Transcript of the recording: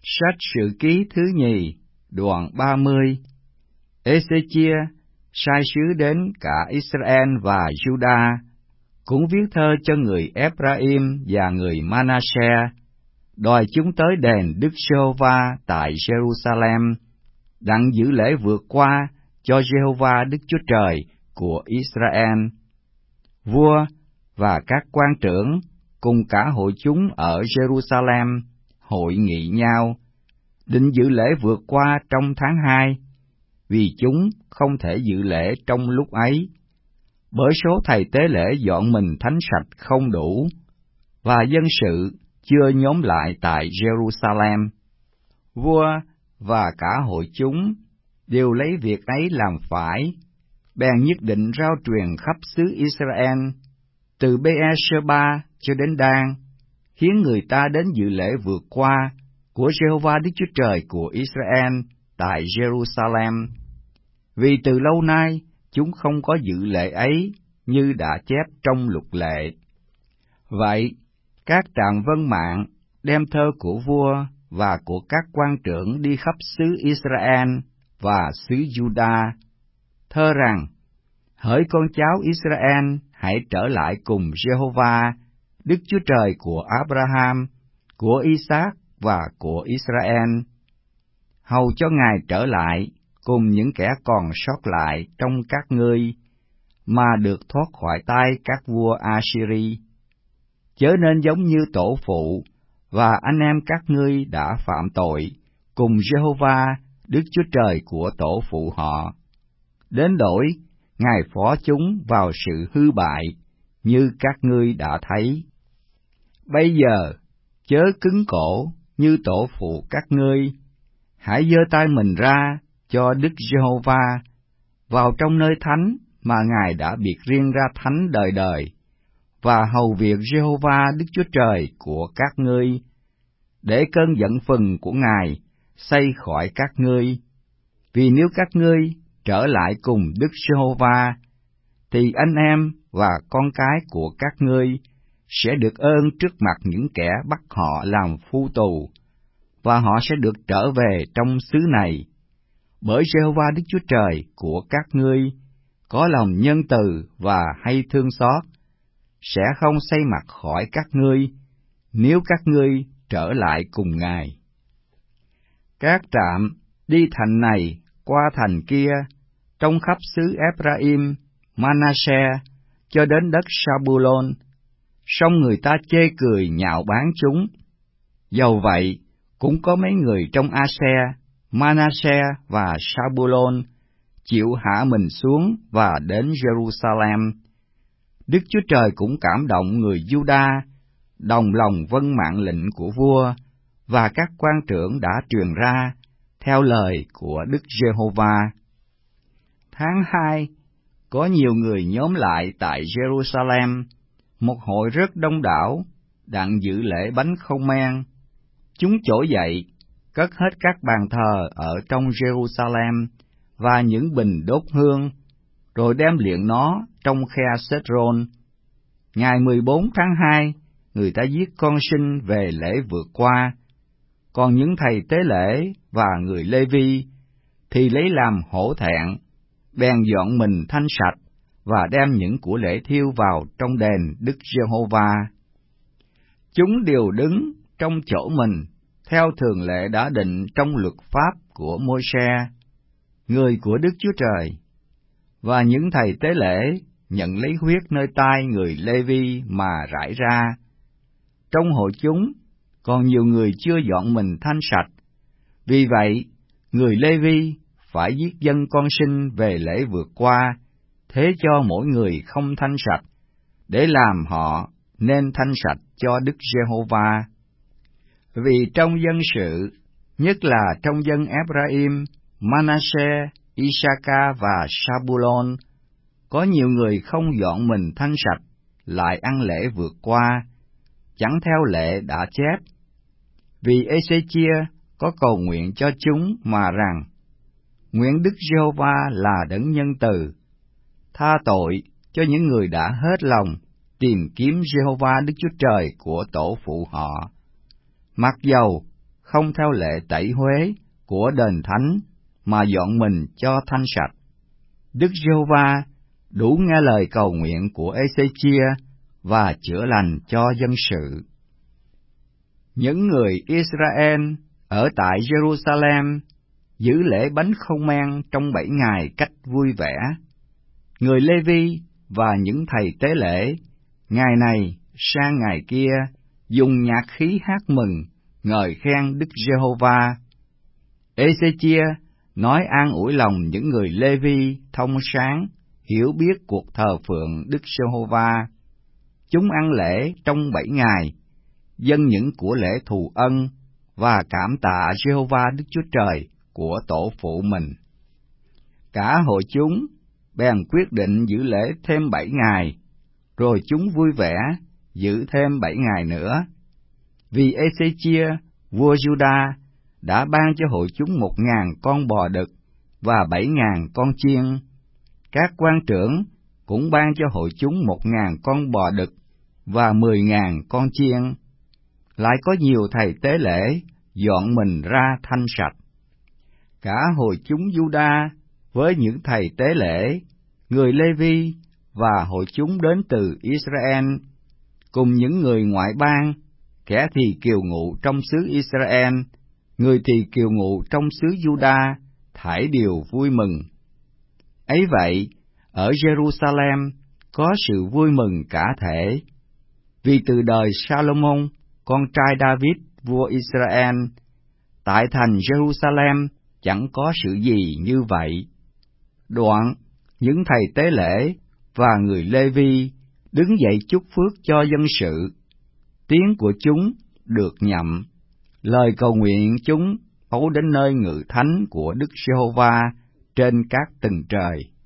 Sách Sử Ký thứ nhì, đoạn 30. Ê-xê-chia sai sứ đến cả Israel và Juda, cũng viết thơ cho người Ephraim và người Manasseh, đòi chúng tới đền Đức Giê-hô-va tại Jerusalem, đặng giữ lễ vượt qua cho Giê-hô-va Đức Chúa Trời của Israel. Vua và các quan trưởng cùng cả hội chúng ở Jerusalem hội nghị nhau, định dự lễ vượt qua trong tháng 2, vì chúng không thể dự lễ trong lúc ấy, bởi số thầy tế lễ dọn mình thánh sạch không đủ, và dân sự chưa nhóm lại tại Jerusalem. Vua và cả hội chúng đều lấy việc ấy làm phải, bèn nhất định rao truyền khắp xứ Israel, từ Bê-e-sê-ba cho đến Dan, khiến người ta đến dự lễ vượt qua của Giê-hô-va Đức Chúa Trời của Israel tại Jerusalem, vì từ lâu nay chúng không có dự lễ ấy như đã chép trong luật lệ. Vậy, các trạm vân mạng đem thơ của vua và của các quan trưởng đi khắp xứ Israel và xứ Juda, thơ rằng: hỡi con cháu Israel, hãy trở lại cùng Giê-hô-va, Đức Chúa Trời của Abraham, của Isaac và của Israel, hầu cho Ngài trở lại cùng những kẻ còn sót lại trong các ngươi, mà được thoát khỏi tay các vua Assyri. Chớ nên giống như tổ phụ và anh em các ngươi đã phạm tội cùng Giê-hô-va Đức Chúa Trời của tổ phụ họ, đến đổi Ngài phó chúng vào sự hư bại, như các ngươi đã thấy. Bây giờ, chớ cứng cổ như tổ phụ các ngươi, hãy giơ tay mình ra cho Đức Giê-hô-va, vào trong nơi thánh mà Ngài đã biệt riêng ra thánh đời đời, và hầu việc Giê-hô-va Đức Chúa Trời của các ngươi, để cơn giận phừng của Ngài xây khỏi các ngươi. Vì nếu các ngươi trở lại cùng Đức Giê-hô-va, thì anh em và con cái của các ngươi sẽ được ơn trước mặt những kẻ bắt họ làm phu tù, và họ sẽ được trở về trong xứ này, bởi Giê-hô-va Đức Chúa Trời của các ngươi có lòng nhân từ và hay thương xót, sẽ không xây mặt khỏi các ngươi, nếu các ngươi trở lại cùng Ngài. Các trạm đi thành này qua thành kia, trong khắp xứ Ephraim, Manasseh, cho đến đất Sa-bu-lôn, song người ta chê cười nhạo báng chúng. Dầu vậy, cũng có mấy người trong A-se, Manasseh và Sa-bu-lôn chịu hạ mình xuống và đến Jerusalem. Đức Chúa Trời cũng cảm động người Juda, đồng lòng vâng mạng lệnh của vua, và các quan trưởng đã truyền ra, theo lời của Đức Giê-hô-va. Tháng 2, có nhiều người nhóm lại tại Jerusalem, một hội rất đông đảo, đặng dự lễ bánh không men. Chúng trỗi dậy, cất hết các bàn thờ ở trong Jerusalem và những bình đốt hương, rồi đem liệng nó trong khe Sết-rôn. Ngày 14 tháng 2, người ta giết con sinh về lễ vượt qua, còn những thầy tế lễ và người Lê-vi thì lấy làm hổ thẹn, bèn dọn mình thanh sạch và đem những của lễ thiêu vào trong đền Đức Giê-hô-va. Chúng đều đứng trong chỗ mình, theo thường lệ đã định trong luật pháp của Môi-se, người của Đức Chúa Trời, và những thầy tế lễ nhận lấy huyết nơi tai người Lê-vi mà rải ra. Trong hội chúng còn nhiều người chưa dọn mình thanh sạch, vì vậy người Lê-vi phải giết dân con sinh về lễ vượt qua, thế cho mỗi người không thanh sạch, để làm họ nên thanh sạch cho Đức Giê-hô-va. Vì trong dân sự, nhất là trong dân Ephraim, Manasseh, Isaka và Sa-bu-lôn, có nhiều người không dọn mình thanh sạch, lại ăn lễ vượt qua, chẳng theo lệ đã chép. Vì Ê-xê-chia có cầu nguyện cho chúng mà rằng: nguyện Đức Giê-hô-va là đấng nhân từ, tha tội cho những người đã hết lòng tìm kiếm Giê-hô-va Đức Chúa Trời của tổ phụ họ, mặc dầu không theo lệ tẩy huế của đền thánh, mà dọn mình cho thanh sạch. Đức Giê-hô-va đủ nghe lời cầu nguyện của Ê-xê-chia và chữa lành cho dân sự. Những người Israel ở tại Jerusalem giữ lễ bánh không men trong 7 ngày cách vui vẻ. Người Lê-vi và những thầy tế lễ ngày này sang ngày kia dùng nhạc khí hát mừng, ngợi khen Đức Giê-hô-va. Ê-xê-chia nói an ủi lòng những người Lê-vi thông sáng, hiểu biết cuộc thờ phượng Đức Giê-hô-va. Chúng ăn lễ trong 7 ngày, dâng những của lễ thù ân và cảm tạ Giê-hô-va Đức Chúa Trời của tổ phụ mình. Cả hội chúng bèn quyết định giữ lễ thêm 7 ngày, rồi chúng vui vẻ giữ thêm 7 ngày nữa. Vì Ê-xê-chia, vua Giu-đa, đã ban cho hội chúng 1.000 con bò đực và 7.000 con chiên. Các quan trưởng cũng ban cho hội chúng 1.000 con bò đực và 10.000 con chiên. Lại có nhiều thầy tế lễ dọn mình ra thanh sạch. Cả hội chúng Giu-đa với những thầy tế lễ, người Lê-vi và hội chúng đến từ Israel, cùng những người ngoại bang, kẻ thì kiều ngụ trong xứ Israel, người thì kiều ngụ trong xứ Giu-đa, thảy đều vui mừng. Ấy vậy, ở Jerusalem có sự vui mừng cả thể, vì từ đời Salomon, con trai David, vua Israel, tại thành Jerusalem chẳng có sự gì như vậy. Đoạn, những thầy tế lễ và người Lê-vi đứng dậy chúc phước cho dân sự. Tiếng của chúng được nhậm, lời cầu nguyện chúng thấu đến nơi ngự thánh của Đức Giê-hô-va trên các tầng trời.